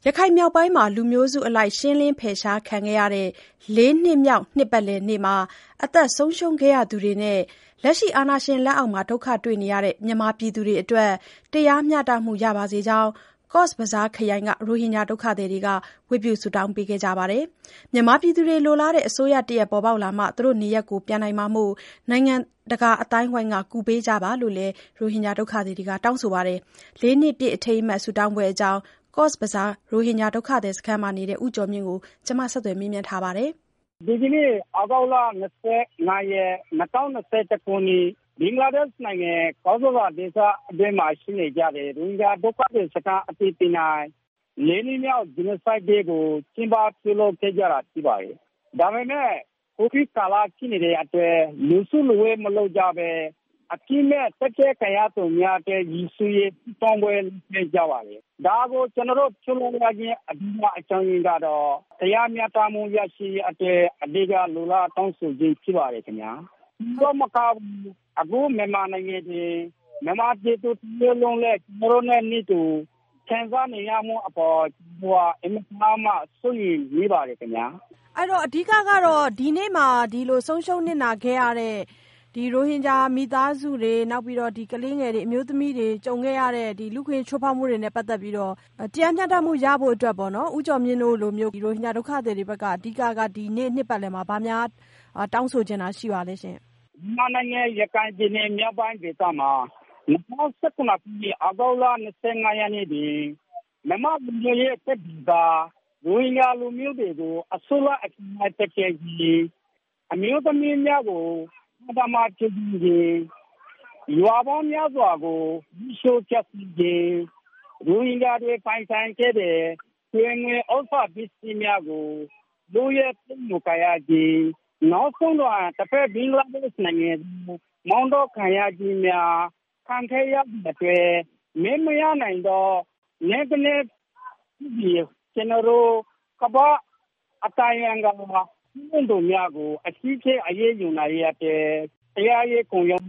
ရခိုင်မြောက်ပိုင်းမှာလူမျိုးစုအလိုက်ရှင်းလင်းဖယ်ရှားခံခဲ့ရတဲ့4 နှစ်မြောက်နှစ်ပတ်လည်နေ့မှာအသက်ဆုံးရှုံးခဲ့ရသူတွေနဲ့လက်ရှိအာဏာရှင်လက်အောက်မှာဒုက္ခတွေ့နေရတဲ့မြန်မာပြည်သူတွေအတွက်တရားမျှတမှုရပါစေကြောင်း ကော့စ်ဘဇားခရိုင်ကရိုဟင်ဂျာဒုက္ခသည်တွေကဝတ်ပြုဆုတောင်းပေးခဲ့ကြပါတယ်။မြန်မာပြည်သူတွေလိုလားတဲ့အစိုးရတရပ်ပေါ်ပေါက်လာမှသူတို့နေရပ်ကိုပြန်နိုင်မှာမို့နိုင်ငံတကာအတိုင်းအဝိုင်းကကူပေးကြပါလို့လည်းရိုဟင်ဂျာဒုက္ခသည်တွေကတောင်းဆိုပါတယ်။4 နှစ်ပြည့်အထိမ်းအမှတ်ဆုတောင်းပွဲအကြောင်းကော့စ်ဘဇားရိုဟင်ဂျာဒုက္ခသည်စခန်းမှာနေတဲ့ဦးကျော်မြင့်ကိုဆက်သွယ်မေးမြန်းထားပါတယ်။ဒီကနေ့အောက်တိုဘာလ25ရက်2021ခုနှစ်ဘင်္ဂလားဒေ့ရှ်နိုင်ငံကော့စ်ဘဇားဒေသအတွင်းမှာရှိနေကြတဲ့ရိုဟင်ဂျာဒုက္ခသည်စခန်းအသီးသီး၌4 နှစ်မြောက်ဂျီနိုဆိုက်ဒေးကိုကျင်းပပြုလုပ်ခဲ့ကြတာဖြစ်ပါတယ်။ဒါပေမဲ့ကိုဗစ်ကာလဖြစ်နေတဲ့အတွက်လူစုလူဝေးမလုပ်ကြဘဲအပြည့်မဲ့တက်တဲ့ခရသူများတဲ့ရည်စုရေးတောင်းပွဲလုပ်ကြပါလေ။ဒါကိုကျွန်တော်တို့ပြုလုပ်ရခြင်းအဓိကအကြောင်းရင်းကတော့တရားမျှတမှုရရှိအတွက်အဓိကလူလာတောင်းဆိုခြင်းဖြစ်ပါတယ်ခင်ဗျာ။ဘာမကအခုမြန်မာနိုင်ငံတွင်မြန်မာပြည်သူတွေလုံးလဲကျွန်တော်နဲ့နေတူခံစားနေရမှုအပေါ်ဟိုအင်မတန်မှစိုးရိမ်နေပါတယ်ခင်ဗျာ။အဲ့တော့အဓိကကတော့ဒီနေ့မှာဒီလိုဆုံးရှုံးနစ်နာခဲ့ရတဲ့ဒီရိုဟင်ဂျာမိသားစုတွေနောက်ပြီးတော့ဒီကလေးငယ်တွေအမျိုးသမီးတွေကြုံခဲ့ရတဲ့ဒီလူခွင့်ချိုးဖောက်မှုတွေနဲ့ပတ်သက်ပြီးတော့တရားမျှတမှုရဖို့အတွက်ပေါ့နော်ဦးကျော်မြင့်တို့လိုမျိုးဒီရိုဟင်ဂျာဒုက္ခသည်တွေဘက်ကအဓိကဒီနေ့နှစ်ပတ်လည်မှာဗာများတောင်းဆိုချင်တာရှိပါလဲရှင်မြန်မာနိုင်ငံရခိုင်ပြည်နယ်မြောက်ပိုင်းဒေသမှာ2019ခုနှစ်အောက်တိုဘာလ25ရက်နေ့တွင်မြန်မာပြည်ရဲ့တပ်ဒီပါရိုဟင်ဂျာလူမျိုးတွေကိုအစိုးရအကြမ်းဖက်ကြီးအမျိုးသမီးများကိုဒါမှကျင်းကြီးရွာပေါင်းများစွာကိုရှိုးချက်ကြီးရိုဟင်ဂျာတွေပိုင်ဆိုင်ခဲ့တဲ့ကျွေးငွေဥစ္စာပစ္စည်းများကိုလူရဲမှုကရကြီးနောက်ဆုံးတော့တစ်ဖက်ဘင်္ဂလားဒေ့ရှ်နိုင်ငံမောင်းတော့ခံရကြီးများခံခဲ့ရတဲ့မင်းမရနိုင်တော့နေကနေဒီကျွန်တော်တို့ကပအတိုင်းအံကဘုံတို့များကိုအရှိဖြစ်အရေးယူနိုင်ရတဲ့တရားရေးကုံရုံး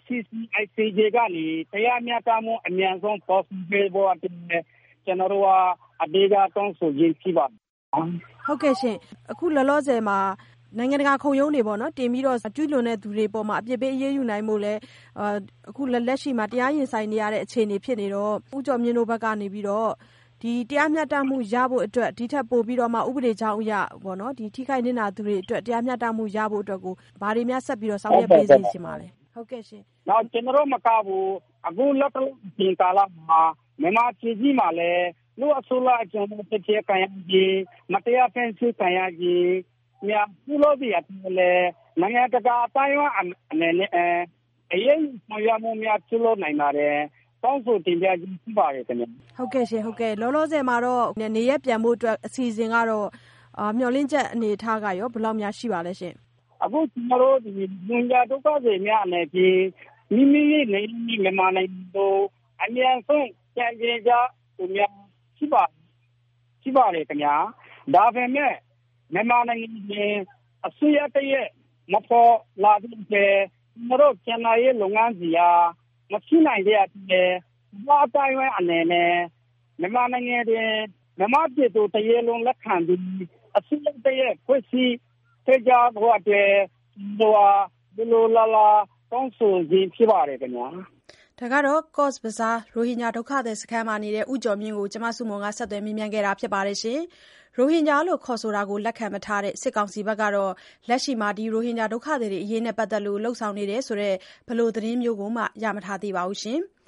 ICC ကနေတရားမျှတမှုအမြန်ဆုံးပေါ်ပြဖို့အတွက်ကျွန်တော်တို့ကအဓိကတောင်းဆိုခြင်းဖြစ်ပါတယ်။ဟုတ်ကဲ့ရှင်အခုလောလောဆယ်မှာနိုင်ငံတကာခုံရုံးတွေပေါ့နော်တင်ပြီးတော့ကျူးလွန်တဲ့သူတွေပေါ်မှာအပြစ်ပေးအရေးယူနိုင်မှုလဲအခုလက်ရှိမှာတရားရင်ဆိုင်နေရတဲ့အခြေအနေဖြစ်နေတော့ဦးကျော်မြင့်တို့ဘက်ကနေပြီးတော့ဒီတရားမျှတမှုရဖို့အတွက်ဒီထက်ပိုပြီးတော့မှဥပဒေကြောင်းအရပေါ့နော်ဒီထိခိုက်နေတာသူတွေအတွက်တရားမျှတမှုရဖို့အတွက်ကိုဘာတွေများဆက်ပြီးတော့ဆောင်ရွက်ပေးစီချင်ပါလဲဟုတ်ကဲ့ရှင်နောက်ကျွန်တော်မကဘူးအခုလက်တော့ဒီကာလမှာမြန်မာပြည်ကြီးမှာလဲလူအစိုးရအကျဉ်းတစ်ချက်ခံရကြီးမတရားဖန်ဆီးခံရကြီးများပြုလို့ဒီအတယ်လဲနိုင်ငံတကာအတိုင်းအဝအနေနဲ့အရေးဆောင်ရွက်မှုများပြုလို့နိုင်ပါတယ်တောင်းဆိုတင်ပြခြင်းဖြစ်ပါတယ်ခင်ဗျဟုတ်ကဲ့ရှင်ဟုတ်ကဲ့လောလောဆယ်မှာတော့နေရက်ပြန်ဖို့အတွက်အစီအစဉ်ကတော့မျှော်လင့်ချက်အနေထားကရောဘယ်လောက်များရှိပါလဲရှင်အခုကျွန်တော်တို့ဒီညညာဒုက္ခတွေများအနေဖြင့်မိမိရဲ့နေမြန်မာနိုင်ငံတို့အမြန်ဆုံးကြံကြင်ကြသူများရှိပါတယ်ခင်ဗျာဒါပေမဲ့မြန်မာနိုင်ငံရဲ့အစိုးရတရဲ့မပေါ်လာတဲ့ကျွန်တော်ကျန်တဲ့လုပ်ငန်းစီအားမဖြစ်နိုင်တဲ့ဘာတိုင်းဝဲအနေနဲ့မြန်မာနိုင်ငံတွင်မြန်မာပြည်သူတရေလုံးလက်ခံပြီးအစိုးရတရဲ့ဖွဲ့စည်းထေကြဖို့အတွက်ဒီလိုလာတောင်းဆိုခြင်းဖြစ်ပါတယ်ခင်ဗျာဒါကတော့ကော့စ်ဘဇားရိုဟင်ဂျာဒုက္ခသည်စခန်းမှာနေတဲ့ဦးကျော်မြင့်ကိုကျမစုမုံကဆက်သွယ်မေးမြန်းခဲ့တာဖြစ်ပါတယ်ရှင်ရိုဟင်ဂျာလို့ခေါ်ဆိုတာကိုလက်ခံမထားတဲ့စစ်ကောင်စီဘက်ကတော့လက်ရှိမှာဒီရိုဟင်ဂျာဒုက္ခသည်တွေအရေးနဲ့ပတ်သက်လို့လှုံ့ဆော်နေတယ်ဆိုတဲ့ဘလို့သတင်းမျိုးကိုမှရမထားသေးပါဘူးရှင်။